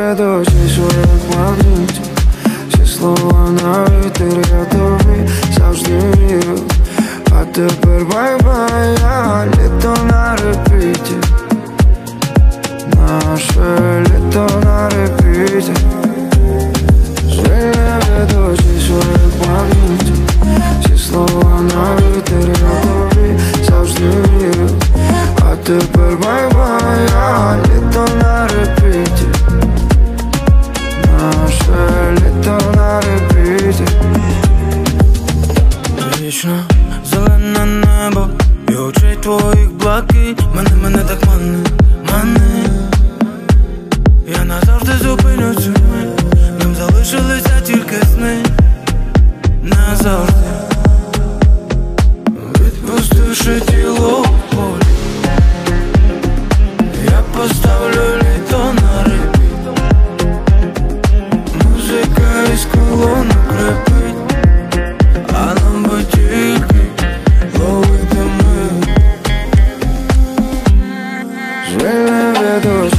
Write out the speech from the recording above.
ведучий своїх магнітів. Всі слова на вітер, я тобі завжди вірю. А тепер бай-бай, я літо на репіті. Наше літо на репіті. Звільне ведучий своїх магнітів. Всі слова на вітер, я тобі завжди вірю. А тепер бай-бай, я літо на репіті. Наше літо на репіті. Вічно зелене небо і очей твоїх блакить. Мене так мане. Я назавжди зупиню цю мить. Нам залишилися тільки сни. Назавжди відпустивши тіло в полі, я поставлю літо на репіт. Музика із колонок крепить, а нам би тільки ловити ми. Звільне ведучий